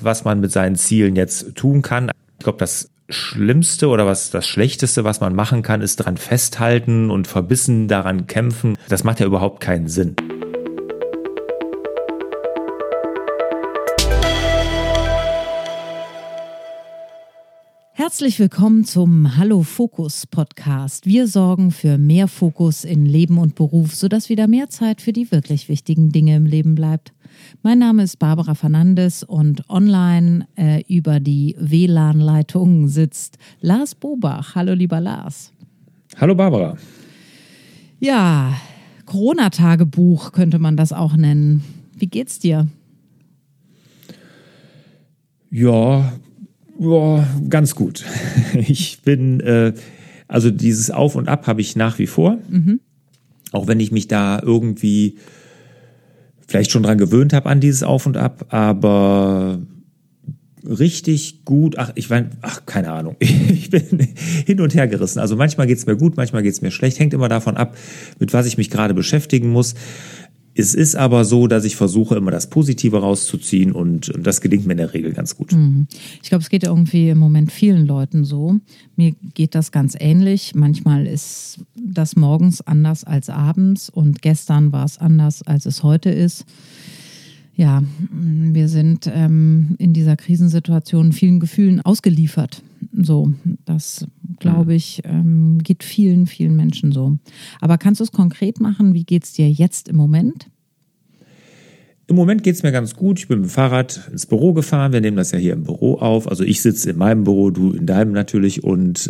was man mit seinen Zielen jetzt tun kann. Ich glaube, das Schlimmste oder das Schlechteste, was man machen kann, ist dran festhalten und verbissen daran kämpfen. Das macht ja überhaupt keinen Sinn. Herzlich willkommen zum Hallo Fokus Podcast. Wir sorgen für mehr Fokus in Leben und Beruf, sodass wieder mehr Zeit für die wirklich wichtigen Dinge im Leben bleibt. Mein Name ist Barbara Fernandes und online über die WLAN-Leitung sitzt Lars Bobach. Hallo lieber Lars. Hallo Barbara. Ja, Corona-Tagebuch könnte man das auch nennen. Wie geht's dir? Ja, ganz gut. Ich bin, also dieses Auf und Ab habe ich nach wie vor. Auch wenn ich mich da irgendwie vielleicht schon dran gewöhnt habe an dieses Auf und Ab, aber richtig gut, keine Ahnung. Ich bin hin und her gerissen. Also manchmal geht's mir gut, manchmal geht's mir schlecht. Hängt immer davon ab, mit was ich mich gerade beschäftigen muss. Es ist aber so, dass ich versuche, immer das Positive rauszuziehen und das gelingt mir in der Regel ganz gut. Ich glaube, es geht irgendwie im Moment vielen Leuten so. Mir geht das ganz ähnlich. Manchmal ist das morgens anders als abends und gestern war es anders, als es heute ist. Ja, wir sind in dieser Krisensituation vielen Gefühlen ausgeliefert. So, das glaube ich, geht vielen, vielen Menschen so. Aber kannst du es konkret machen? Wie geht es dir jetzt im Moment? Im Moment geht es mir ganz gut. Ich bin mit dem Fahrrad ins Büro gefahren. Wir nehmen das ja hier im Büro auf. Also ich sitze in meinem Büro, du in deinem natürlich. Und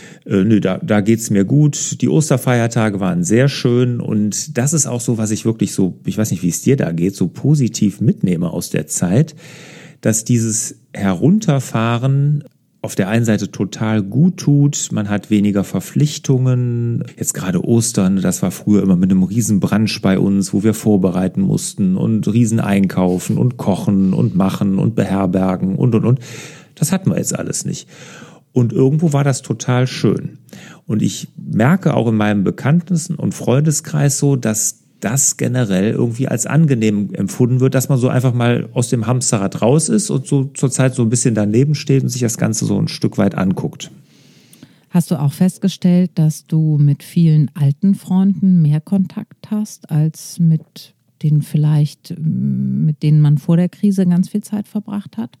da geht es mir gut. Die Osterfeiertage waren sehr schön. Und das ist auch so, was ich wirklich so, ich weiß nicht, wie es dir da geht, so positiv mitnehme aus der Zeit, dass dieses Herunterfahren auf der einen Seite total gut tut, man hat weniger Verpflichtungen. Jetzt gerade Ostern, das war früher immer mit einem riesen Brunch bei uns, wo wir vorbereiten mussten und riesen einkaufen und kochen und machen und beherbergen und. Das hatten wir jetzt alles nicht. Und irgendwo war das total schön. Und ich merke auch in meinem Bekannten- und Freundeskreis so, dass das generell irgendwie als angenehm empfunden wird, dass man so einfach mal aus dem Hamsterrad raus ist und so zurzeit so ein bisschen daneben steht und sich das Ganze so ein Stück weit anguckt. Hast du auch festgestellt, dass du mit vielen alten Freunden mehr Kontakt hast, als mit denen mit denen man vor der Krise ganz viel Zeit verbracht hat?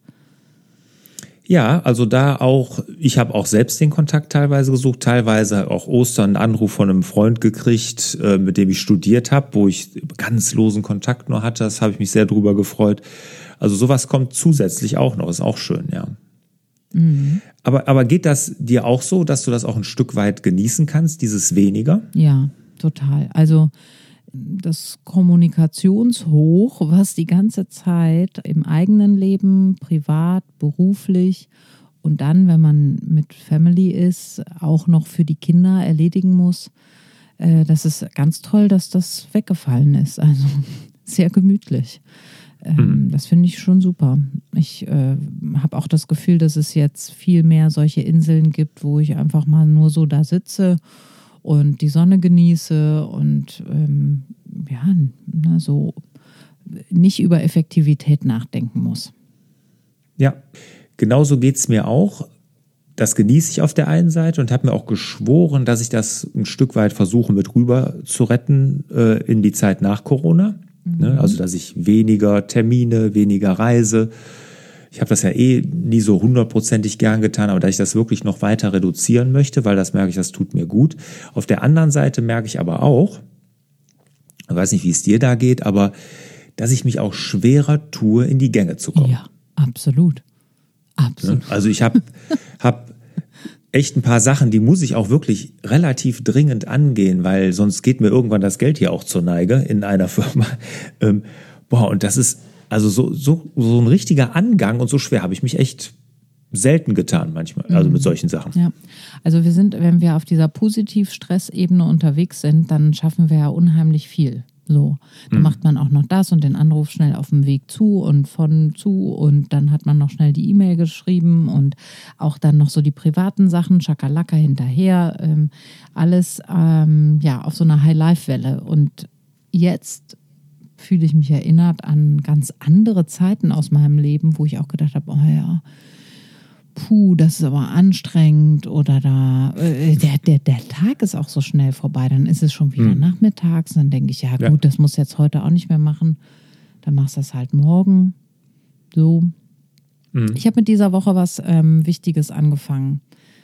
Ja, also ich habe auch selbst den Kontakt teilweise gesucht, teilweise auch Ostern einen Anruf von einem Freund gekriegt, mit dem ich studiert habe, wo ich ganz losen Kontakt nur hatte. Das habe ich mich sehr drüber gefreut. Also sowas kommt zusätzlich auch noch, ist auch schön, ja. Aber geht das dir auch so, dass du das auch ein Stück weit genießen kannst, dieses weniger? Ja, total. Also das Kommunikationshoch, was die ganze Zeit im eigenen Leben, privat, beruflich und dann, wenn man mit Family ist, auch noch für die Kinder erledigen muss, das ist ganz toll, dass das weggefallen ist. Also sehr gemütlich. Das finde ich schon super. Ich habe auch das Gefühl, dass es jetzt viel mehr solche Inseln gibt, wo ich einfach mal nur so da sitze und die Sonne genieße und so nicht über Effektivität nachdenken muss. Ja, genauso geht's mir auch. Das genieße ich auf der einen Seite und habe mir auch geschworen, dass ich das ein Stück weit versuche mit rüber zu retten in die Zeit nach Corona. Also dass ich weniger Termine, weniger Reise. Ich habe das ja nie so 100%ig gern getan, aber dass ich das wirklich noch weiter reduzieren möchte, weil das merke ich, das tut mir gut. Auf der anderen Seite merke ich aber auch, ich weiß nicht, wie es dir da geht, aber dass ich mich auch schwerer tue, in die Gänge zu kommen. Ja, absolut. Absolut. Also ich habe echt ein paar Sachen, die muss ich auch wirklich relativ dringend angehen, weil sonst geht mir irgendwann das Geld hier auch zur Neige in einer Firma. Und das ist also so ein richtiger Angang und so schwer habe ich mich echt selten getan manchmal, also mit solchen Sachen. Ja, also wenn wir auf dieser Positiv-Stress-Ebene unterwegs sind, dann schaffen wir ja unheimlich viel. So, dann macht man auch noch das und den Anruf schnell auf dem Weg zu und dann hat man noch schnell die E-Mail geschrieben und auch dann noch so die privaten Sachen, Schakalaka hinterher, alles auf so einer High-Life-Welle. Und jetzt fühle ich mich erinnert an ganz andere Zeiten aus meinem Leben, wo ich auch gedacht habe, oh ja, das ist aber anstrengend oder der Tag ist auch so schnell vorbei, dann ist es schon wieder nachmittags, dann denke ich, ja gut, das muss jetzt heute auch nicht mehr machen, dann machst du das halt morgen, so. Ich habe mit dieser Woche was Wichtiges angefangen.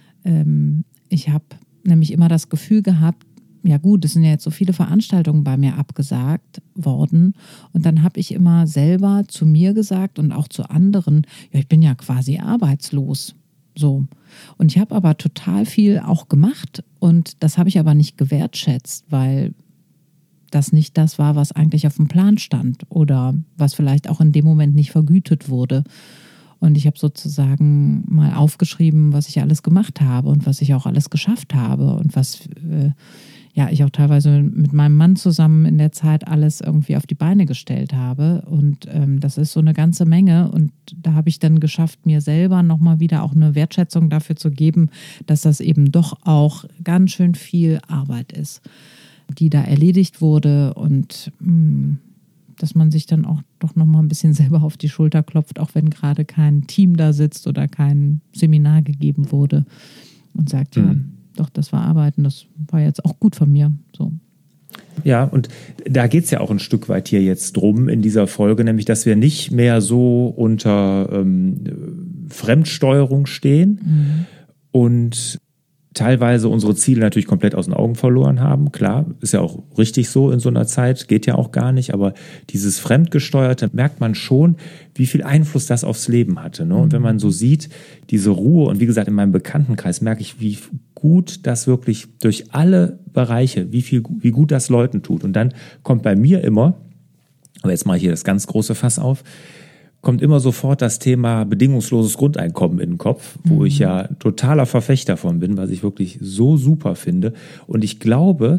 Ich habe nämlich immer das Gefühl gehabt, ja gut, es sind ja jetzt so viele Veranstaltungen bei mir abgesagt worden und dann habe ich immer selber zu mir gesagt und auch zu anderen, ja, ich bin ja quasi arbeitslos, so. Und ich habe aber total viel auch gemacht und das habe ich aber nicht gewertschätzt, weil das nicht das war, was eigentlich auf dem Plan stand oder was vielleicht auch in dem Moment nicht vergütet wurde. Und ich habe sozusagen mal aufgeschrieben, was ich alles gemacht habe und was ich auch alles geschafft habe und was ich auch teilweise mit meinem Mann zusammen in der Zeit alles irgendwie auf die Beine gestellt habe. Und das ist so eine ganze Menge. Und da habe ich dann geschafft, mir selber nochmal wieder auch eine Wertschätzung dafür zu geben, dass das eben doch auch ganz schön viel Arbeit ist, die da erledigt wurde und dass man sich dann auch doch nochmal ein bisschen selber auf die Schulter klopft, auch wenn gerade kein Team da sitzt oder kein Seminar gegeben wurde und sagt, ja, doch, das war Arbeiten, das war jetzt auch gut von mir. So. Ja, und da geht es ja auch ein Stück weit hier jetzt drum in dieser Folge, nämlich, dass wir nicht mehr so unter Fremdsteuerung stehen und teilweise unsere Ziele natürlich komplett aus den Augen verloren haben. Klar, ist ja auch richtig so in so einer Zeit, geht ja auch gar nicht, aber dieses Fremdgesteuerte merkt man schon, wie viel Einfluss das aufs Leben hatte. Ne? Und wenn man so sieht, diese Ruhe und wie gesagt, in meinem Bekanntenkreis merke ich, wie gut das wirklich durch alle Bereiche, wie gut das Leuten tut. Und dann kommt bei mir immer, aber jetzt mache ich hier das ganz große Fass auf, kommt immer sofort das Thema bedingungsloses Grundeinkommen in den Kopf, wo ich ja totaler Verfechter von bin, was ich wirklich so super finde. Und ich glaube,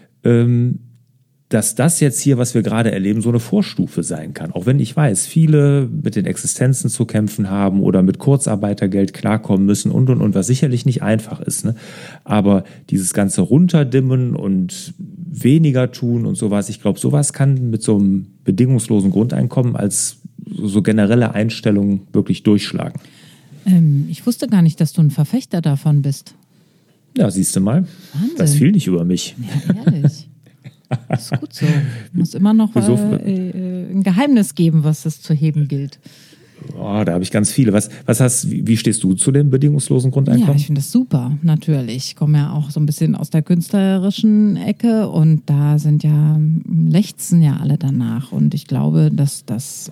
dass das jetzt hier, was wir gerade erleben, so eine Vorstufe sein kann. Auch wenn ich weiß, viele mit den Existenzen zu kämpfen haben oder mit Kurzarbeitergeld klarkommen müssen und, was sicherlich nicht einfach ist. Ne? Aber dieses ganze Runterdimmen und weniger tun und sowas, ich glaube, sowas kann mit so einem bedingungslosen Grundeinkommen als so generelle Einstellung wirklich durchschlagen. Ich wusste gar nicht, dass du ein Verfechter davon bist. Ja, siehst du mal. Wahnsinn. Das fiel nicht über mich. Ja, ehrlich. Das ist gut so. Muss immer noch ein Geheimnis geben, was es zu heben gilt. Oh, da habe ich ganz viele. Wie stehst du zu dem bedingungslosen Grundeinkommen? Ja, ich finde das super, natürlich. Ich komme ja auch so ein bisschen aus der künstlerischen Ecke und da lechzen ja alle danach. Und ich glaube, dass das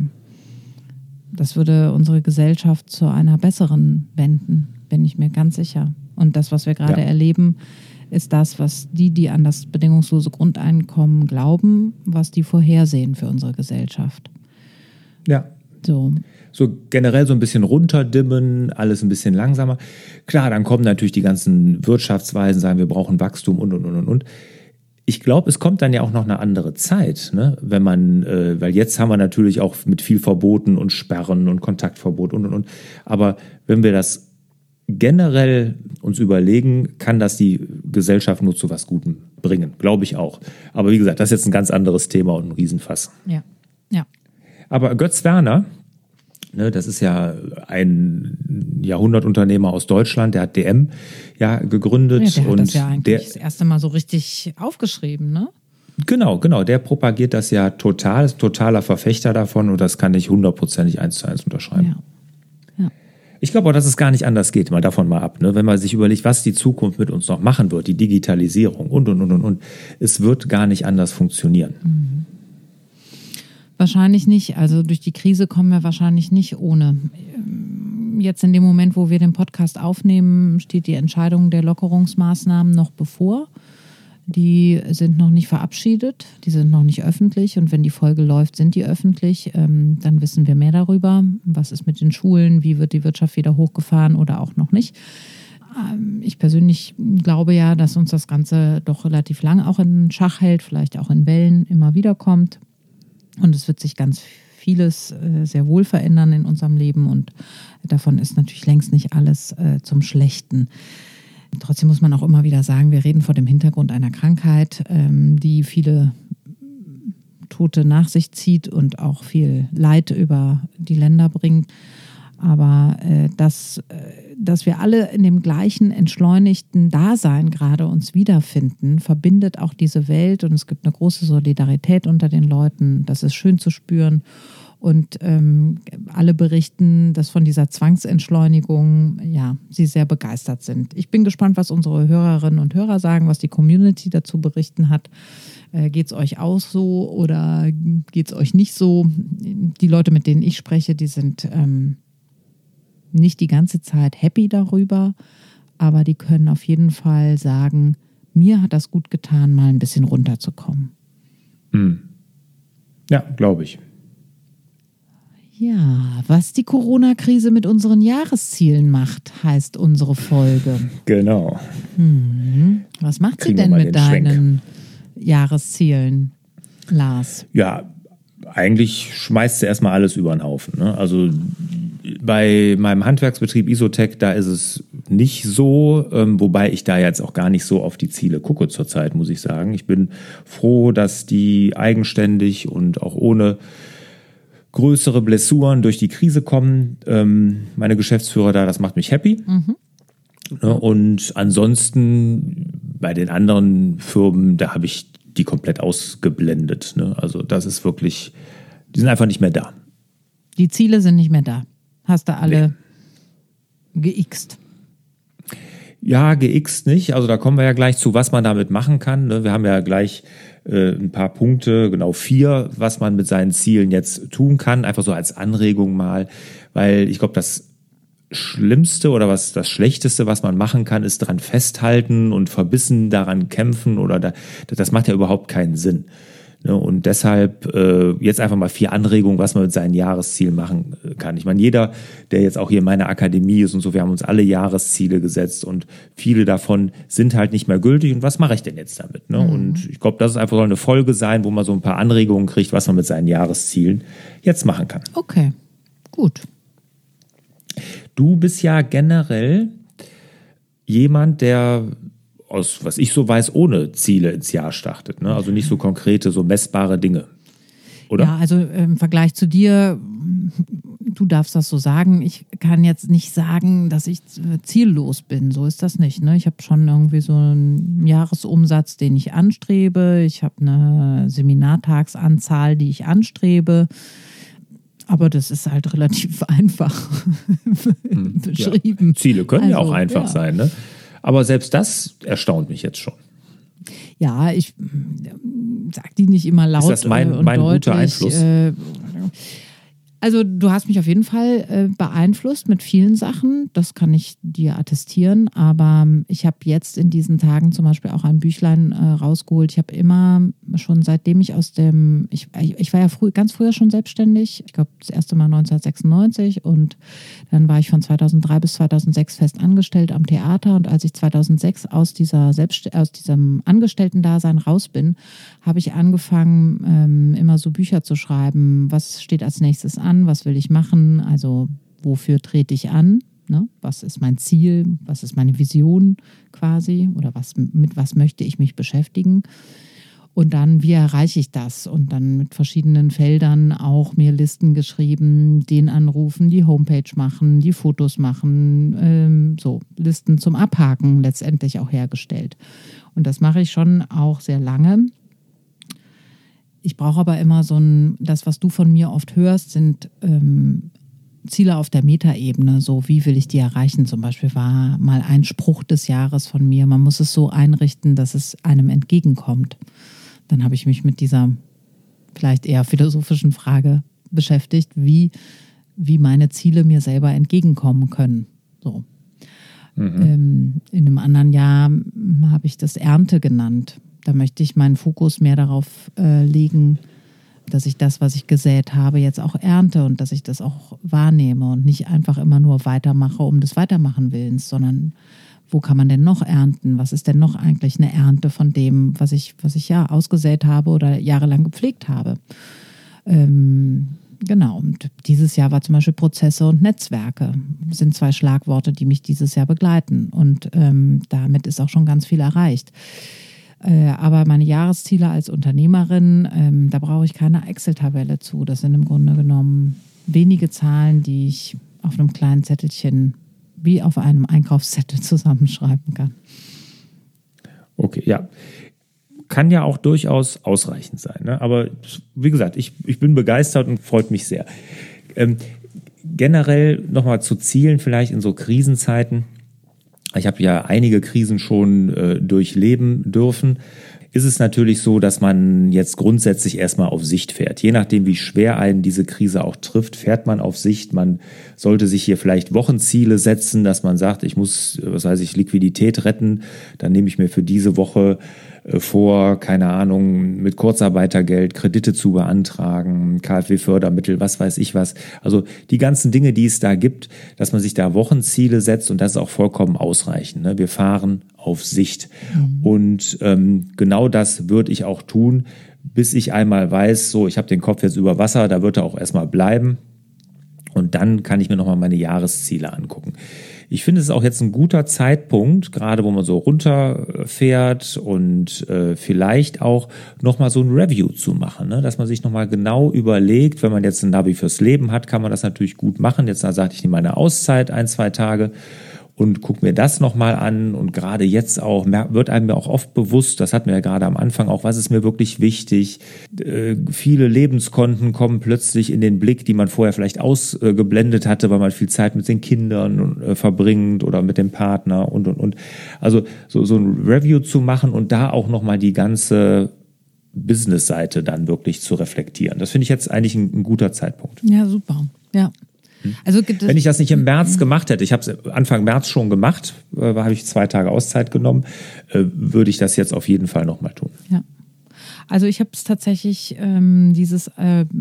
würde unsere Gesellschaft zu einer besseren wenden, bin ich mir ganz sicher. Und das, was wir gerade erleben, ist das, was die an das bedingungslose Grundeinkommen glauben, was die vorhersehen für unsere Gesellschaft. Ja. So generell so ein bisschen runterdimmen, alles ein bisschen langsamer. Klar, dann kommen natürlich die ganzen Wirtschaftsweisen, sagen, wir brauchen Wachstum und. Ich glaube, es kommt dann ja auch noch eine andere Zeit, ne? Wenn man, weil jetzt haben wir natürlich auch mit viel Verboten und Sperren und Kontaktverbot und. Aber wenn wir das generell uns überlegen, kann das die Gesellschaft nur zu was Gutem bringen, glaube ich auch. Aber wie gesagt, das ist jetzt ein ganz anderes Thema und ein Riesenfass. Ja. Aber Götz Werner, ne, das ist ja ein Jahrhundertunternehmer aus Deutschland, der hat DM gegründet. Ja, der hat das ja eigentlich das erste Mal so richtig aufgeschrieben, ne? Genau, der propagiert das ja total, ist totaler Verfechter davon und das kann ich 100%ig 1:1 unterschreiben. Ja. Ich glaube auch, dass es gar nicht anders geht, mal davon mal ab, ne? Wenn man sich überlegt, was die Zukunft mit uns noch machen wird, die Digitalisierung und. Es wird gar nicht anders funktionieren. Wahrscheinlich nicht. Also durch die Krise kommen wir wahrscheinlich nicht ohne. Jetzt in dem Moment, wo wir den Podcast aufnehmen, steht die Entscheidung der Lockerungsmaßnahmen noch bevor. Die sind noch nicht verabschiedet, die sind noch nicht öffentlich und wenn die Folge läuft, sind die öffentlich. Dann wissen wir mehr darüber, was ist mit den Schulen, wie wird die Wirtschaft wieder hochgefahren oder auch noch nicht. Ich persönlich glaube ja, dass uns das Ganze doch relativ lang auch in Schach hält, vielleicht auch in Wellen immer wieder kommt. Und es wird sich ganz vieles sehr wohl verändern in unserem Leben und davon ist natürlich längst nicht alles zum Schlechten. Trotzdem muss man auch immer wieder sagen, wir reden vor dem Hintergrund einer Krankheit, die viele Tote nach sich zieht und auch viel Leid über die Länder bringt. Aber dass wir alle in dem gleichen entschleunigten Dasein gerade uns wiederfinden, verbindet auch diese Welt und es gibt eine große Solidarität unter den Leuten. Das ist schön zu spüren. Und alle berichten, dass von dieser Zwangsentschleunigung, ja, sie sehr begeistert sind. Ich bin gespannt, was unsere Hörerinnen und Hörer sagen, was die Community dazu berichten hat. Geht es euch auch so oder geht es euch nicht so? Die Leute, mit denen ich spreche, die sind nicht die ganze Zeit happy darüber, aber die können auf jeden Fall sagen, mir hat das gut getan, mal ein bisschen runterzukommen. Ja, glaube ich. Ja, was die Corona-Krise mit unseren Jahreszielen macht, heißt unsere Folge. Genau. Was macht sie denn mit deinen Jahreszielen, Lars? Ja, eigentlich schmeißt sie erstmal alles über den Haufen. Ne? Also bei meinem Handwerksbetrieb Isotech, da ist es nicht so, wobei ich da jetzt auch gar nicht so auf die Ziele gucke zurzeit, muss ich sagen. Ich bin froh, dass die eigenständig und auch ohne größere Blessuren durch die Krise kommen. Meine Geschäftsführer da, das macht mich happy. Und ansonsten bei den anderen Firmen, da habe ich die komplett ausgeblendet. Ne? Also das ist wirklich, die sind einfach nicht mehr da. Die Ziele sind nicht mehr da. Hast du alle geixt? Ja, geixt nicht. Also da kommen wir ja gleich zu, was man damit machen kann. Ne? Wir haben ja gleich ein paar Punkte, genau 4, was man mit seinen Zielen jetzt tun kann. Einfach so als Anregung mal. Weil ich glaube, das Schlimmste oder das Schlechteste, was man machen kann, ist dran festhalten und verbissen daran kämpfen. Oder das macht ja überhaupt keinen Sinn. Und deshalb jetzt einfach mal 4 Anregungen, was man mit seinen Zielen machen kann. Ich meine, jeder, der jetzt auch hier in meiner Akademie ist und so, wir haben uns alle Jahresziele gesetzt und viele davon sind halt nicht mehr gültig. Und was mache ich denn jetzt damit? Ne? Und ich glaube, das ist einfach so eine Folge sein, wo man so ein paar Anregungen kriegt, was man mit seinen Jahreszielen jetzt machen kann. Okay, gut. Du bist ja generell jemand, der aus, was ich so weiß, ohne Ziele ins Jahr startet. Ne? Also nicht so konkrete, so messbare Dinge. Oder? Ja, also im Vergleich zu dir, du darfst das so sagen. Ich kann jetzt nicht sagen, dass ich ziellos bin. So ist das nicht. Ne? Ich habe schon irgendwie so einen Jahresumsatz, den ich anstrebe. Ich habe eine Seminartagsanzahl, die ich anstrebe. Aber das ist halt relativ einfach beschrieben. Ja. Ziele können ja auch einfach sein, ne? Aber selbst das erstaunt mich jetzt schon. Ja, ich sag die nicht immer laut. Ist das mein deutlich, guter Einfluss? Also du hast mich auf jeden Fall beeinflusst mit vielen Sachen, das kann ich dir attestieren, aber ich habe jetzt in diesen Tagen zum Beispiel auch ein Büchlein rausgeholt. Ich habe immer schon, seitdem ich ich war ja ganz früher schon selbstständig, ich glaube das erste Mal 1996 und dann war ich von 2003 bis 2006 fest angestellt am Theater und als ich 2006 aus diesem Angestellten-Dasein raus bin, habe ich angefangen, immer so Bücher zu schreiben, was steht als nächstes an, was will ich machen, also wofür trete ich an, ne? Was ist mein Ziel, was ist meine Vision quasi oder mit was möchte ich mich beschäftigen und dann, wie erreiche ich das und dann mit verschiedenen Feldern auch mir Listen geschrieben, den anrufen, die Homepage machen, die Fotos machen, so Listen zum Abhaken letztendlich auch hergestellt und das mache ich schon auch sehr lange. Ich brauche aber immer das, was du von mir oft hörst, sind Ziele auf der Metaebene. So, wie will ich die erreichen? Zum Beispiel war mal ein Spruch des Jahres von mir. Man muss es so einrichten, dass es einem entgegenkommt. Dann habe ich mich mit dieser vielleicht eher philosophischen Frage beschäftigt, wie meine Ziele mir selber entgegenkommen können. So. In einem anderen Jahr habe ich das Ernte genannt. Da möchte ich meinen Fokus mehr darauf legen, dass ich das, was ich gesät habe, jetzt auch ernte und dass ich das auch wahrnehme und nicht einfach immer nur weitermache um des Weitermachen Willens, sondern wo kann man denn noch ernten? Was ist denn noch eigentlich eine Ernte von dem, was ich ja ausgesät habe oder jahrelang gepflegt habe? Genau, und dieses Jahr war zum Beispiel Prozesse und Netzwerke. Das sind 2 Schlagworte, die mich dieses Jahr begleiten und damit ist auch schon ganz viel erreicht. Aber meine Jahresziele als Unternehmerin, da brauche ich keine Excel-Tabelle zu. Das sind im Grunde genommen wenige Zahlen, die ich auf einem kleinen Zettelchen wie auf einem Einkaufszettel zusammenschreiben kann. Okay, ja. Kann ja auch durchaus ausreichend sein. Ne? Aber wie gesagt, ich bin begeistert und freut mich sehr. Generell nochmal zu Zielen vielleicht in so Krisenzeiten. Ich habe ja einige Krisen schon durchleben dürfen. Ist es natürlich so, dass man jetzt grundsätzlich erstmal auf Sicht fährt. Je nachdem, wie schwer einen diese Krise auch trifft, fährt man auf Sicht. Man sollte sich hier vielleicht Wochenziele setzen, dass man sagt, ich muss, Liquidität retten. Dann nehme ich mir für diese Woche vor, keine Ahnung, mit Kurzarbeitergeld Kredite zu beantragen, KfW-Fördermittel, was weiß ich was. Also die ganzen Dinge, die es da gibt, dass man sich da Wochenziele setzt und das ist auch vollkommen ausreichend. Ne? Wir fahren auf Sicht. Und genau das würde ich auch tun, bis ich einmal weiß, so, ich habe den Kopf jetzt über Wasser, da wird er auch erstmal bleiben. Und dann kann ich mir nochmal meine Jahresziele angucken. Ich finde, es ist auch jetzt ein guter Zeitpunkt, gerade wo man so runterfährt und vielleicht auch nochmal so ein Review zu machen, ne? Dass man sich nochmal genau überlegt, wenn man jetzt ein Navi fürs Leben hat, kann man das natürlich gut machen. Jetzt sagt ich nehme eine Auszeit, 1-2 Tage und guck mir das nochmal an. Und gerade jetzt auch wird einem ja auch oft bewusst, das hatten wir ja gerade am Anfang auch, was ist mir wirklich wichtig. Viele Lebenskonten kommen plötzlich in den Blick, die man vorher vielleicht ausgeblendet hatte, weil man viel Zeit mit den Kindern verbringt oder mit dem Partner und. Also so ein Review zu machen und da auch nochmal die ganze Business-Seite dann wirklich zu reflektieren. Das finde ich jetzt eigentlich ein guter Zeitpunkt. Ja, super. Ja. Also wenn ich das nicht im März gemacht hätte, ich habe es Anfang März schon gemacht, habe ich 2 Tage Auszeit genommen, würde ich das jetzt auf jeden Fall nochmal tun. Ja. Also ich habe es tatsächlich, dieses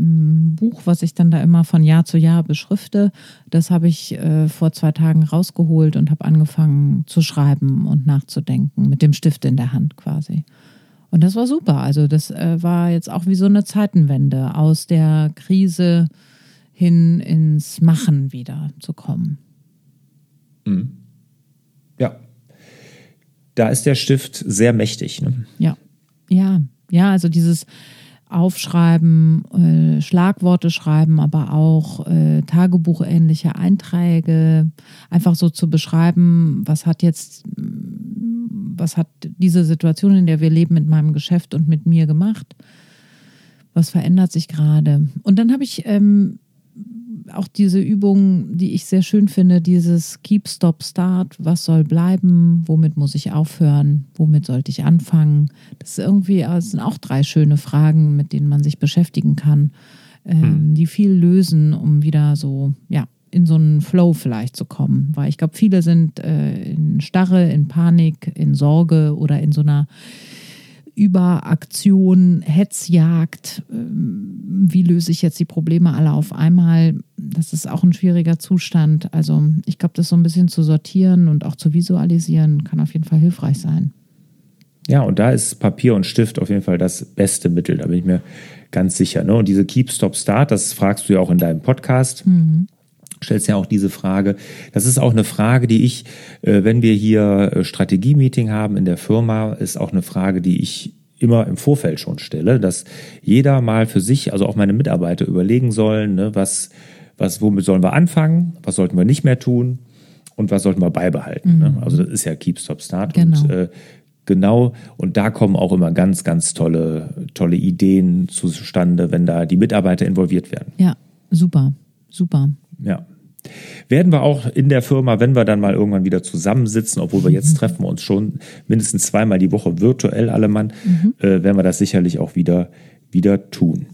Buch, was ich dann da immer von Jahr zu Jahr beschrifte, das habe ich vor 2 Tagen rausgeholt und habe angefangen zu schreiben und nachzudenken, mit dem Stift in der Hand quasi. Und das war super. Also das war jetzt auch wie so eine Zeitenwende, aus der Krise hin ins Machen wieder zu kommen. Ja. Da ist der Stift sehr mächtig. Ne? Ja, also dieses Aufschreiben, Schlagworte schreiben, aber auch tagebuchähnliche Einträge, einfach so zu beschreiben, was hat diese Situation, in der wir leben, mit meinem Geschäft und mit mir gemacht? Was verändert sich gerade? Und dann habe ich auch diese Übung, die ich sehr schön finde, dieses Keep, Stop, Start, was soll bleiben, womit muss ich aufhören, womit sollte ich anfangen. Das sind auch 3 schöne Fragen, mit denen man sich beschäftigen kann, die viel lösen, um wieder so, in so einen Flow vielleicht zu kommen. Weil ich glaube, viele sind in Starre, in Panik, in Sorge oder in so einer Überaktion, Hetzjagd. Wie löse ich jetzt die Probleme alle auf einmal? Das ist auch ein schwieriger Zustand. Also ich glaube, das so ein bisschen zu sortieren und auch zu visualisieren, kann auf jeden Fall hilfreich sein. Ja, und da ist Papier und Stift auf jeden Fall das beste Mittel, da bin ich mir ganz sicher. Ne? Und diese Keep, Stop, Start, das fragst du ja auch in deinem Podcast. Stellst ja auch diese Frage. Das ist auch eine Frage, die ich, wenn wir hier Strategie-Meeting haben in der Firma, ist auch eine Frage, die ich immer im Vorfeld schon stelle, dass jeder mal für sich, also auch meine Mitarbeiter überlegen sollen, ne, womit sollen wir anfangen, was sollten wir nicht mehr tun und was sollten wir beibehalten. Ne? Also das ist ja Keep, Stop, Start. Genau. Und da kommen auch immer ganz, ganz tolle Ideen zustande, wenn da die Mitarbeiter involviert werden. Ja, super. Ja. Werden wir auch in der Firma, wenn wir dann mal irgendwann wieder zusammensitzen, obwohl wir jetzt treffen wir uns schon mindestens 2-mal die Woche virtuell alle Mann, werden wir das sicherlich auch wieder tun.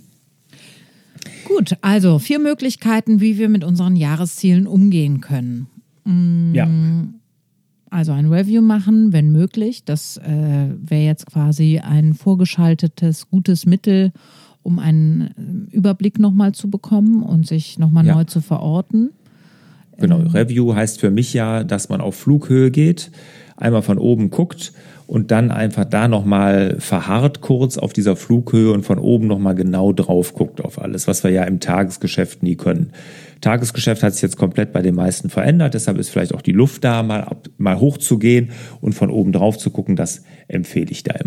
Gut, also 4 Möglichkeiten, wie wir mit unseren Jahreszielen umgehen können. Ja. Also ein Review machen, wenn möglich. Das wäre jetzt quasi ein vorgeschaltetes, gutes Mittel, um einen Überblick nochmal zu bekommen und sich nochmal neu zu verorten. Genau, Review heißt für mich ja, dass man auf Flughöhe geht, einmal von oben guckt und dann einfach da nochmal verharrt kurz auf dieser Flughöhe und von oben nochmal genau drauf guckt auf alles, was wir ja im Tagesgeschäft nie können. Tagesgeschäft hat sich jetzt komplett bei den meisten verändert, deshalb ist vielleicht auch die Luft da, mal hoch zu gehen und von oben drauf zu gucken, das empfehle ich da immer.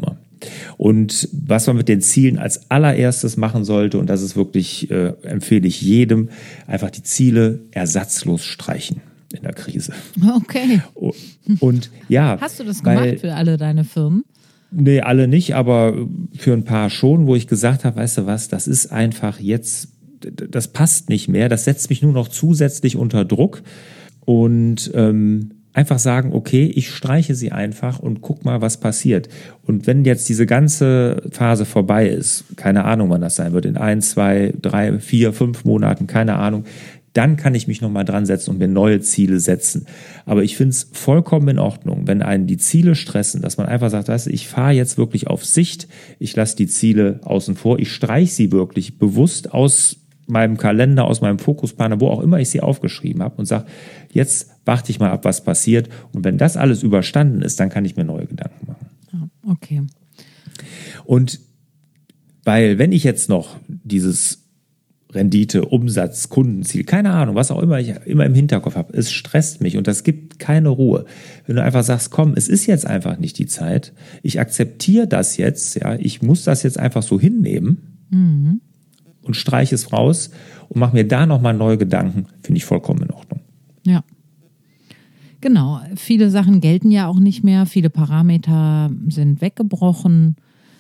Und was man mit den Zielen als allererstes machen sollte, und das ist wirklich, empfehle ich jedem, einfach die Ziele ersatzlos streichen in der Krise. Okay. Und ja. Hast du das gemacht für alle deine Firmen? Nee, alle nicht, aber für ein paar schon, wo ich gesagt habe, weißt du was, das ist einfach jetzt, das passt nicht mehr, das setzt mich nur noch zusätzlich unter Druck und einfach sagen, okay, ich streiche sie einfach und guck mal, was passiert. Und wenn jetzt diese ganze Phase vorbei ist, keine Ahnung, wann das sein wird, in 1, 2, 3, 4, 5 Monaten, keine Ahnung, dann kann ich mich nochmal dran setzen und mir neue Ziele setzen. Aber ich finde es vollkommen in Ordnung, wenn einen die Ziele stressen, dass man einfach sagt, weißt du, ich fahre jetzt wirklich auf Sicht, ich lasse die Ziele außen vor, ich streiche sie wirklich bewusst aus meinem Kalender, aus meinem Fokusplaner, wo auch immer ich sie aufgeschrieben habe und sage, jetzt warte ich mal ab, was passiert. Und wenn das alles überstanden ist, dann kann ich mir neue Gedanken machen. Ja, okay. Und weil, wenn ich jetzt noch dieses Rendite, Umsatz, Kundenziel, keine Ahnung, was auch immer ich immer im Hinterkopf habe, es stresst mich und das gibt keine Ruhe. Wenn du einfach sagst, komm, es ist jetzt einfach nicht die Zeit, ich akzeptiere das jetzt, ja, ich muss das jetzt einfach so hinnehmen und streiche es raus und mache mir da nochmal neue Gedanken, finde ich vollkommen in Ordnung. Ja. Genau, viele Sachen gelten ja auch nicht mehr, viele Parameter sind weggebrochen.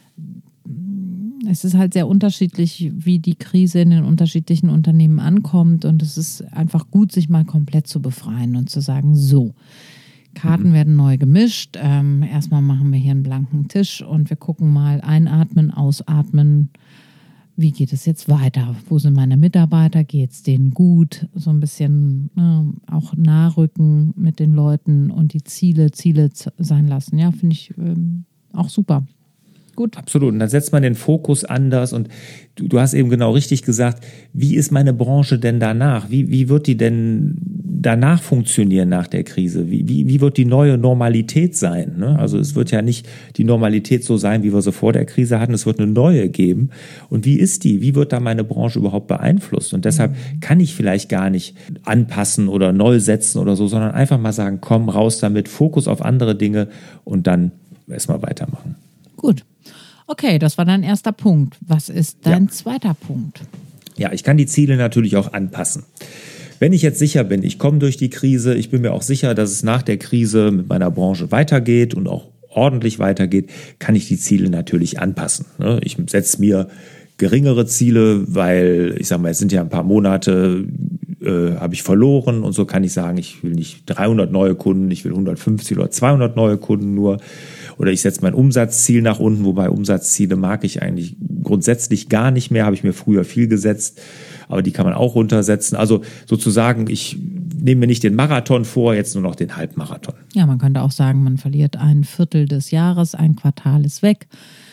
Es ist halt sehr unterschiedlich, wie die Krise in den unterschiedlichen Unternehmen ankommt und es ist einfach gut, sich mal komplett zu befreien und zu sagen, so, Karten werden neu gemischt, erstmal machen wir hier einen blanken Tisch und wir gucken mal, einatmen, ausatmen, wie geht es jetzt weiter? Wo sind meine Mitarbeiter? Geht es denen gut? So ein bisschen auch nachrücken mit den Leuten und die Ziele sein lassen. Ja, finde ich auch super. Gut. Absolut. Und dann setzt man den Fokus anders und du hast eben genau richtig gesagt, wie ist meine Branche denn danach? Wie wird die denn danach funktionieren nach der Krise? Wie wird die neue Normalität sein? Ne? Also es wird ja nicht die Normalität so sein, wie wir sie vor der Krise hatten. Es wird eine neue geben. Und wie ist die? Wie wird da meine Branche überhaupt beeinflusst? Und deshalb kann ich vielleicht gar nicht anpassen oder neu setzen oder so, sondern einfach mal sagen, komm, raus damit, Fokus auf andere Dinge und dann erstmal weitermachen. Gut. Okay, das war dein erster Punkt. Was ist dein zweiter Punkt? Ja, ich kann die Ziele natürlich auch anpassen. Wenn ich jetzt sicher bin, ich komme durch die Krise, ich bin mir auch sicher, dass es nach der Krise mit meiner Branche weitergeht und auch ordentlich weitergeht, kann ich die Ziele natürlich anpassen. Ich setze mir geringere Ziele, weil ich sage mal, es sind ja ein paar Monate, habe ich verloren und so kann ich sagen, ich will nicht 300 neue Kunden, ich will 150 oder 200 neue Kunden nur. Oder ich setze mein Umsatzziel nach unten, wobei Umsatzziele mag ich eigentlich grundsätzlich gar nicht mehr, habe ich mir früher viel gesetzt, aber die kann man auch runtersetzen. Also sozusagen, ich nehme mir nicht den Marathon vor, jetzt nur noch den Halbmarathon. Ja, man könnte auch sagen, man verliert ein Viertel des Jahres, ein Quartal ist weg.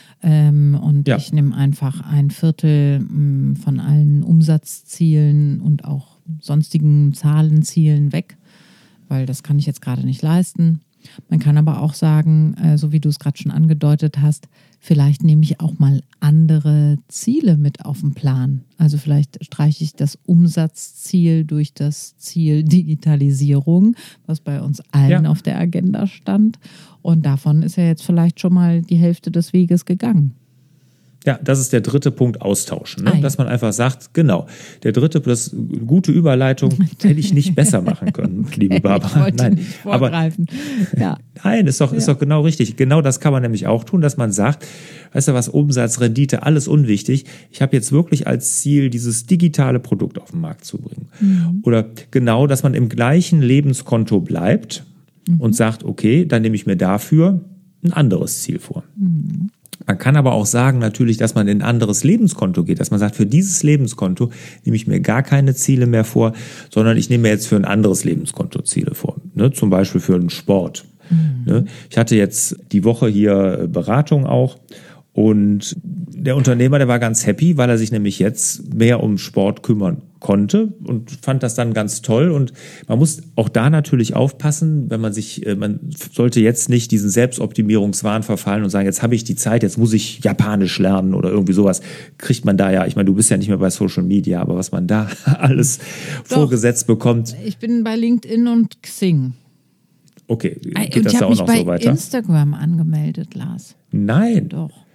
Und ich nehme einfach ein Viertel von allen Umsatzzielen und auch sonstigen Zahlenzielen weg, weil das kann ich jetzt gerade nicht leisten. Man kann aber auch sagen, so wie du es gerade schon angedeutet hast, vielleicht nehme ich auch mal andere Ziele mit auf den Plan. Also vielleicht streiche ich das Umsatzziel durch das Ziel Digitalisierung, was bei uns allen auf der Agenda stand. Und davon ist ja jetzt vielleicht schon mal die Hälfte des Weges gegangen. Ja, das ist der dritte Punkt, austauschen. Ne? Dass man einfach sagt, genau, der dritte, das gute Überleitung hätte ich nicht besser machen können, liebe Barbara. Ich wollte nicht vorgreifen. Nein, ist doch genau richtig. Genau das kann man nämlich auch tun, dass man sagt, weißt du was, Umsatz, Rendite, alles unwichtig. Ich habe jetzt wirklich als Ziel, dieses digitale Produkt auf den Markt zu bringen. Oder genau, dass man im gleichen Lebenskonto bleibt und sagt, okay, dann nehme ich mir dafür ein anderes Ziel vor. Man kann aber auch sagen natürlich, dass man in ein anderes Lebenskonto geht, dass man sagt, für dieses Lebenskonto nehme ich mir gar keine Ziele mehr vor, sondern ich nehme mir jetzt für ein anderes Lebenskonto Ziele vor, ne? Zum Beispiel für einen Sport. Ne? Ich hatte jetzt die Woche hier Beratung auch und der Unternehmer, der war ganz happy, weil er sich nämlich jetzt mehr um Sport kümmern konnte und fand das dann ganz toll. Und man muss auch da natürlich aufpassen, wenn man sollte jetzt nicht diesen Selbstoptimierungswahn verfallen und sagen, jetzt habe ich die Zeit, jetzt muss ich Japanisch lernen oder irgendwie sowas. Kriegt man da ja, ich meine, du bist ja nicht mehr bei Social Media, aber was man da alles vorgesetzt bekommt. Ich bin bei LinkedIn und Xing. Okay, geht das da auch noch so weiter? Ich habe mich bei Instagram angemeldet, Lars. Nein. Doch.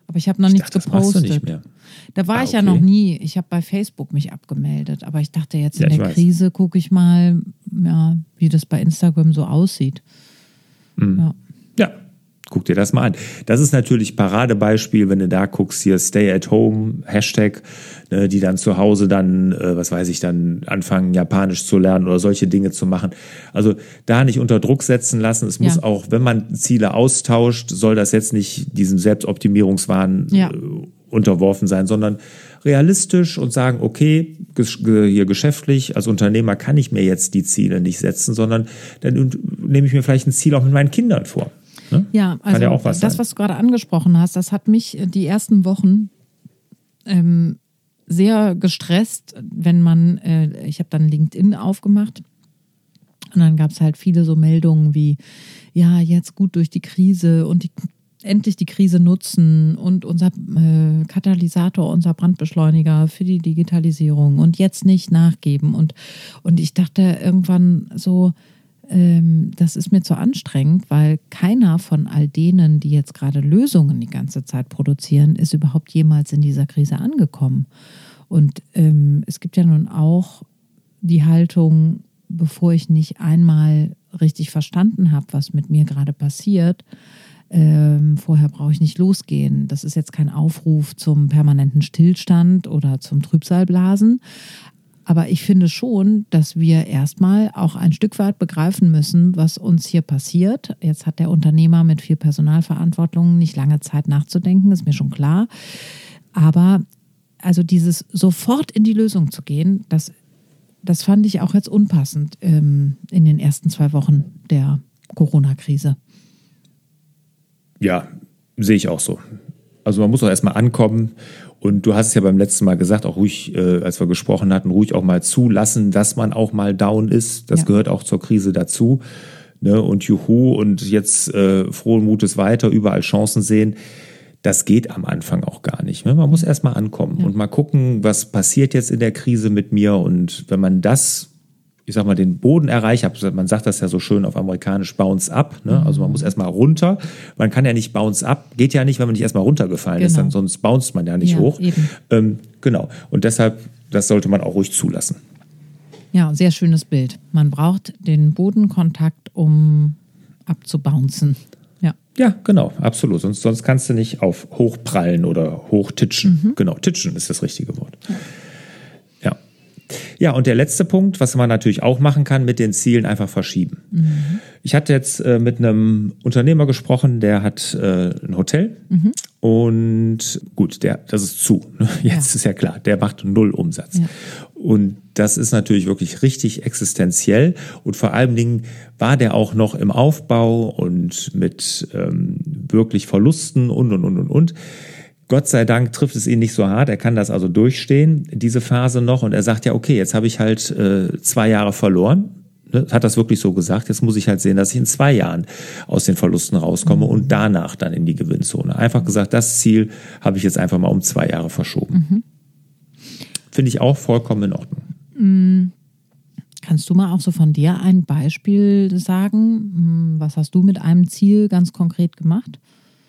Aber ich habe noch nichts dachte, das machst du gepostet. nicht mehr. Da war ich ja okay. noch nie. Ich habe bei Facebook mich abgemeldet. Aber ich dachte, jetzt in Ja, ich der weiß. Krise gucke ich mal, ja, wie das bei Instagram so aussieht. Ja. Ja, guck dir das mal an. Das ist natürlich Paradebeispiel, wenn du da guckst, hier Stay at Home, Hashtag, ne, die dann zu Hause dann, was weiß ich, dann anfangen, Japanisch zu lernen oder solche Dinge zu machen. Also da nicht unter Druck setzen lassen. Es muss Ja. auch, wenn man Ziele austauscht, soll das jetzt nicht diesem Selbstoptimierungswahn Ja. unterworfen sein, sondern realistisch und sagen, okay, hier geschäftlich, als Unternehmer kann ich mir jetzt die Ziele nicht setzen, sondern dann nehme ich mir vielleicht ein Ziel auch mit meinen Kindern vor. Ne? Ja, also Kann ja auch was das, sein. was du gerade angesprochen hast, das hat mich die ersten Wochen sehr gestresst, wenn man, ich habe dann LinkedIn aufgemacht und dann gab es halt viele so Meldungen wie, ja, jetzt gut durch die Krise und endlich die Krise nutzen und unser Katalysator, unser Brandbeschleuniger für die Digitalisierung und jetzt nicht nachgeben. Und ich dachte irgendwann so, das ist mir zu anstrengend, weil keiner von all denen, die jetzt gerade Lösungen die ganze Zeit produzieren, ist überhaupt jemals in dieser Krise angekommen. Und es gibt ja nun auch die Haltung, bevor ich nicht einmal richtig verstanden habe, was mit mir gerade passiert, vorher brauche ich nicht losgehen. Das ist jetzt kein Aufruf zum permanenten Stillstand oder zum Trübsalblasen. Aber ich finde schon, dass wir erstmal auch ein Stück weit begreifen müssen, was uns hier passiert. Jetzt hat der Unternehmer mit viel Personalverantwortung nicht lange Zeit nachzudenken, ist mir schon klar. Aber also dieses sofort in die Lösung zu gehen, das fand ich auch jetzt unpassend in den ersten 2 Wochen der Corona-Krise. Ja, sehe ich auch so. Also man muss auch erstmal ankommen und du hast es ja beim letzten Mal gesagt, auch ruhig, als wir gesprochen hatten, ruhig auch mal zulassen, dass man auch mal down ist. Das gehört auch zur Krise dazu. Ne? Und juhu und jetzt frohen Mutes weiter, überall Chancen sehen. Das geht am Anfang auch gar nicht. Ne? Man muss erstmal ankommen und mal gucken, was passiert jetzt in der Krise mit mir. Und wenn man das, ich sag mal, den Boden erreicht, man sagt das ja so schön auf amerikanisch, bounce up, ne? Also man muss erstmal runter. Man kann ja nicht bounce up, geht ja nicht, wenn man nicht erstmal runtergefallen ist, dann sonst bounced man ja nicht hoch. Genau. Und deshalb, das sollte man auch ruhig zulassen. Ja, sehr schönes Bild. Man braucht den Bodenkontakt, um abzubouncen. Ja, genau, absolut. Sonst kannst du nicht auf hochprallen oder hochtitschen. Genau, titschen ist das richtige Wort. Ja, und der letzte Punkt, was man natürlich auch machen kann, mit den Zielen einfach verschieben. Ich hatte jetzt mit einem Unternehmer gesprochen, der hat ein Hotel und gut, das ist zu. Jetzt ist ja klar, der macht 0 Umsatz. Ja. Und das ist natürlich wirklich richtig existenziell und vor allen Dingen war der auch noch im Aufbau und mit wirklich Verlusten und. Gott sei Dank trifft es ihn nicht so hart. Er kann das also durchstehen, diese Phase noch. Und er sagt ja, okay, jetzt habe ich halt 2 Jahre verloren. Hat das wirklich so gesagt. Jetzt muss ich halt sehen, dass ich in 2 Jahren aus den Verlusten rauskomme und danach dann in die Gewinnzone. Einfach gesagt, das Ziel habe ich jetzt einfach mal um 2 Jahre verschoben. Finde ich auch vollkommen in Ordnung. Kannst du mal auch so von dir ein Beispiel sagen? Was hast du mit einem Ziel ganz konkret gemacht?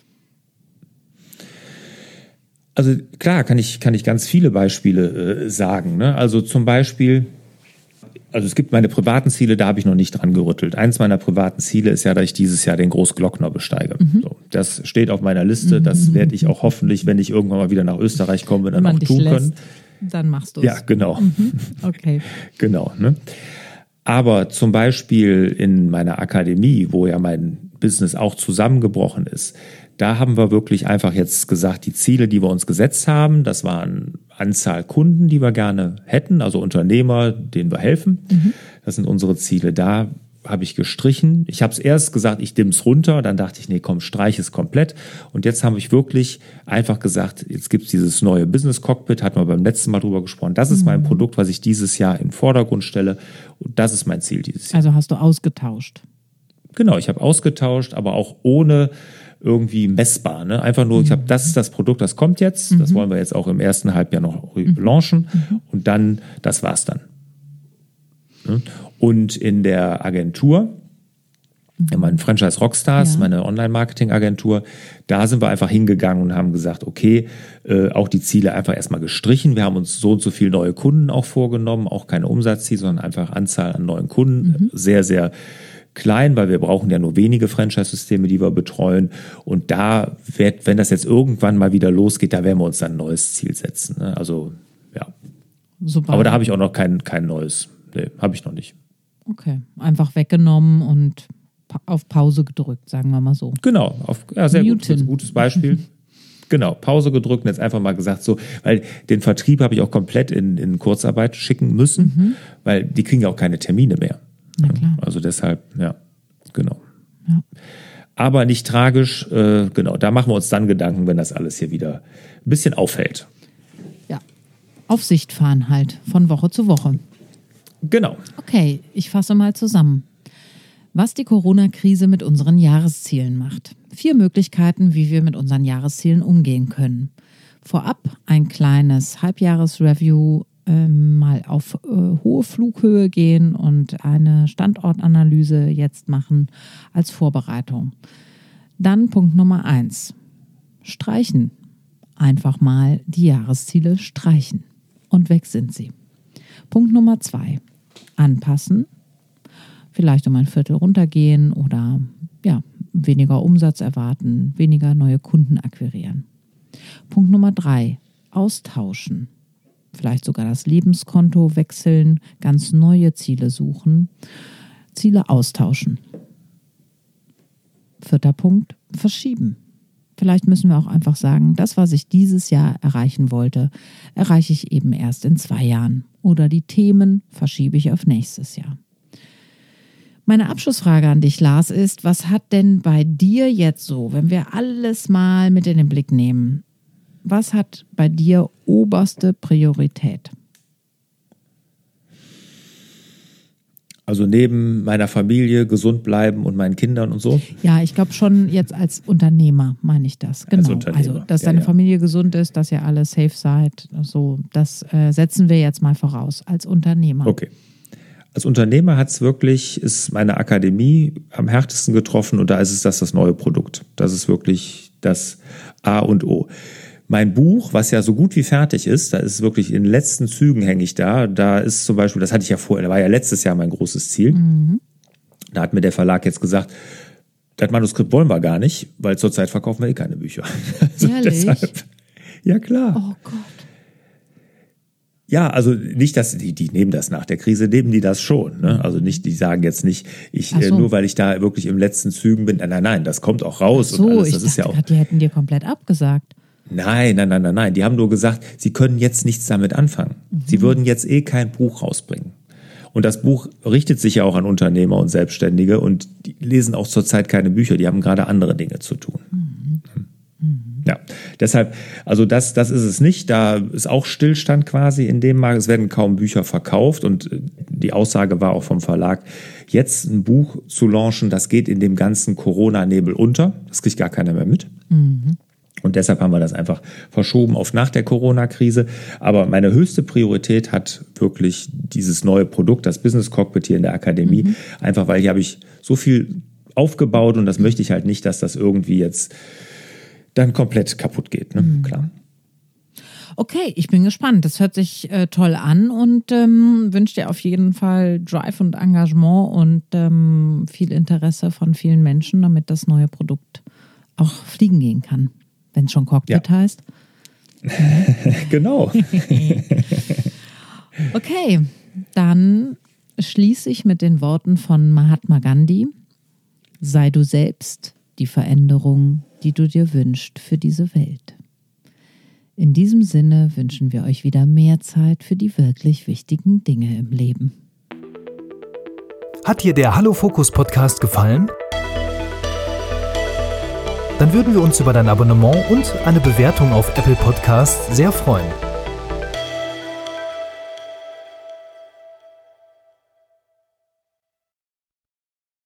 Also klar, kann ich ganz viele Beispiele sagen. Ne? Also zum Beispiel, also es gibt meine privaten Ziele, da habe ich noch nicht dran gerüttelt. Eins meiner privaten Ziele ist ja, dass ich dieses Jahr den Großglockner besteige. So, das steht auf meiner Liste. Das werde ich auch hoffentlich, wenn ich irgendwann mal wieder nach Österreich komme, dann auch tun können. Dann machst du es. Ja, genau. Okay. Genau. Ne? Aber zum Beispiel in meiner Akademie, wo ja mein Business auch zusammengebrochen ist, da haben wir wirklich einfach jetzt gesagt, die Ziele, die wir uns gesetzt haben, das waren Anzahl Kunden, die wir gerne hätten, also Unternehmer, denen wir helfen. Das sind unsere Ziele. Da habe ich gestrichen. Ich habe es erst gesagt, ich dimm's runter. Dann dachte ich, nee, komm, streich es komplett. Und jetzt habe ich wirklich einfach gesagt, jetzt gibt's dieses neue Business Cockpit, hatten wir beim letzten Mal drüber gesprochen. Das ist mein Produkt, was ich dieses Jahr in den Vordergrund stelle. Und das ist mein Ziel dieses Jahr. Also hast du ausgetauscht? Genau, ich habe ausgetauscht, aber auch ohne irgendwie messbar. Ne? Einfach nur, ich habe, das ist das Produkt, das kommt jetzt. Das wollen wir jetzt auch im ersten Halbjahr noch launchen. Und dann, das war's dann. Und in der Agentur mein Franchise Rockstars, Ja. meine Online-Marketing-Agentur, da sind wir einfach hingegangen und haben gesagt, okay, auch die Ziele einfach erstmal gestrichen. Wir haben uns so und so viele neue Kunden auch vorgenommen, auch keine Umsatzziele, sondern einfach Anzahl an neuen Kunden. Sehr, sehr klein, weil wir brauchen ja nur wenige Franchise-Systeme, die wir betreuen. Und da wird, wenn das jetzt irgendwann mal wieder losgeht, da werden wir uns dann ein neues Ziel setzen. Ne? Also, ja. Super. Aber da habe ich auch noch kein neues. Nee, habe ich noch nicht. Okay, einfach weggenommen und auf Pause gedrückt, sagen wir mal so. Genau, sehr gut. Das ist Newton. ein gutes Beispiel. Genau, Pause gedrückt und jetzt einfach mal gesagt so, weil den Vertrieb habe ich auch komplett in Kurzarbeit schicken müssen, weil die kriegen ja auch keine Termine mehr. Na klar. Also deshalb, ja, genau. Ja. Aber nicht tragisch, genau, da machen wir uns dann Gedanken, wenn das alles hier wieder ein bisschen auffällt. Ja. Auf Sicht fahren halt, von Woche zu Woche. Genau. Okay, ich fasse mal zusammen. Was die Corona-Krise mit unseren Jahreszielen macht. 4 Möglichkeiten, wie wir mit unseren Jahreszielen umgehen können. Vorab ein kleines Halbjahresreview, mal auf hohe Flughöhe gehen und eine Standortanalyse jetzt machen als Vorbereitung. Dann Punkt Nummer 1. Streichen. Einfach mal die Jahresziele streichen. Und weg sind sie. Punkt Nummer 2. Anpassen. Vielleicht um ein Viertel runtergehen oder ja, weniger Umsatz erwarten, weniger neue Kunden akquirieren. Punkt Nummer 3. Austauschen. Vielleicht sogar das Lebenskonto wechseln, ganz neue Ziele suchen, Ziele austauschen. 4. Punkt. Verschieben. Vielleicht müssen wir auch einfach sagen, das, was ich dieses Jahr erreichen wollte, erreiche ich eben erst in 2 Jahren. Oder die Themen verschiebe ich auf nächstes Jahr. Meine Abschlussfrage an dich, Lars, ist, was hat denn bei dir jetzt so, wenn wir alles mal mit in den Blick nehmen, was hat bei dir oberste Priorität? Also neben meiner Familie, gesund bleiben und meinen Kindern und so? Ja, ich glaube schon jetzt als Unternehmer meine ich das. Genau. Also, dass deine Familie gesund ist, dass ihr alle safe seid, so, das setzen wir jetzt mal voraus als Unternehmer. Okay. Als Unternehmer ist meine Akademie am härtesten getroffen und da ist es das neue Produkt. Das ist wirklich das A und O. Mein Buch, was ja so gut wie fertig ist, da ist wirklich in den letzten Zügen hänge ich da. Da ist zum Beispiel, das hatte ich ja vorher, da war ja letztes Jahr mein großes Ziel. Da hat mir der Verlag jetzt gesagt, das Manuskript wollen wir gar nicht, weil zurzeit verkaufen wir keine Bücher. Also deshalb, ja klar. Oh Gott. Ja, also nicht, dass die nehmen das nach der Krise, nehmen die das schon. Ne? Also nicht, die sagen jetzt nicht, nur weil ich da wirklich im letzten Zügen bin. Nein, das kommt auch raus. Ach so, und alles. Das ich ist dachte ja auch. grad, die hätten dir komplett abgesagt. Nein. Die haben nur gesagt, sie können jetzt nichts damit anfangen. Sie würden jetzt kein Buch rausbringen. Und das Buch richtet sich ja auch an Unternehmer und Selbstständige und die lesen auch zurzeit keine Bücher, die haben gerade andere Dinge zu tun. Ja, deshalb, also das ist es nicht. Da ist auch Stillstand quasi in dem Markt. Es werden kaum Bücher verkauft und die Aussage war auch vom Verlag, jetzt ein Buch zu launchen, das geht in dem ganzen Corona-Nebel unter. Das kriegt gar keiner mehr mit. Und deshalb haben wir das einfach verschoben auf nach der Corona-Krise. Aber meine höchste Priorität hat wirklich dieses neue Produkt, das Business Cockpit hier in der Akademie. Einfach weil hier habe ich so viel aufgebaut und das möchte ich halt nicht, dass das irgendwie jetzt dann komplett kaputt geht. Ne? Klar. Okay, ich bin gespannt. Das hört sich toll an und wünsche dir auf jeden Fall Drive und Engagement und viel Interesse von vielen Menschen, damit das neue Produkt auch fliegen gehen kann. Wenn es schon Cockpit heißt. Genau. Okay, dann schließe ich mit den Worten von Mahatma Gandhi. Sei du selbst die Veränderung, die du dir wünschst für diese Welt. In diesem Sinne wünschen wir euch wieder mehr Zeit für die wirklich wichtigen Dinge im Leben. Hat dir der Hallo Fokus Podcast gefallen? Dann würden wir uns über dein Abonnement und eine Bewertung auf Apple Podcasts sehr freuen.